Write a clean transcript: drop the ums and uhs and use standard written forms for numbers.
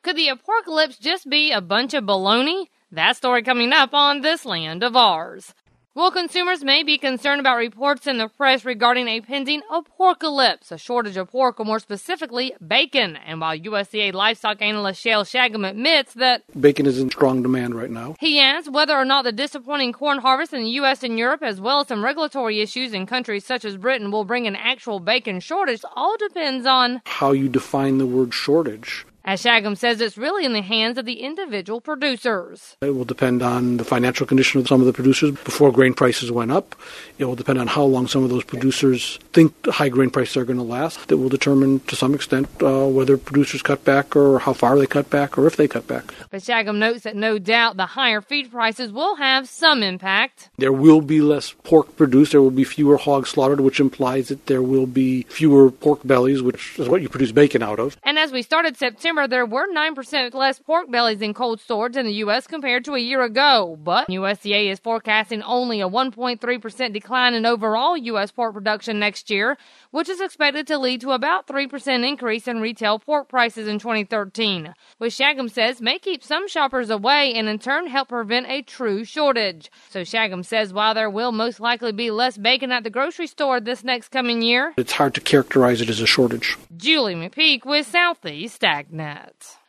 Could the apocalypse just be a bunch of baloney? That story coming up on This Land of Ours. Well, consumers may be concerned about reports in the press regarding a pending apocalypse, a shortage of pork, or more specifically, bacon. And while USDA livestock analyst Shale Shagam admits that bacon is in strong demand right now, he adds whether or not the disappointing corn harvest in the U.S. and Europe, as well as some regulatory issues in countries such as Britain, will bring an actual bacon shortage all depends on how you define the word shortage. As Shagam says, it's really in the hands of the individual producers. It will depend on the financial condition of some of the producers before grain prices went up. It will depend on how long some of those producers think the high grain prices are going to last. That will determine to some extent whether producers cut back or how far they cut back or if they cut back. But Shagam notes that no doubt the higher feed prices will have some impact. There will be less pork produced. There will be fewer hogs slaughtered, which implies that there will be fewer pork bellies, which is what you produce bacon out of. And as we started September, there were 9% less pork bellies in cold storage in the U.S. compared to a year ago. But USDA is forecasting only a 1.3% decline in overall U.S. pork production next year, which is expected to lead to about 3% increase in retail pork prices in 2013, which Shagam says may keep some shoppers away and in turn help prevent a true shortage. So Shagam says while there will most likely be less bacon at the grocery store this next coming year, it's hard to characterize it as a shortage. Julie McPeak with Southeast AgNet.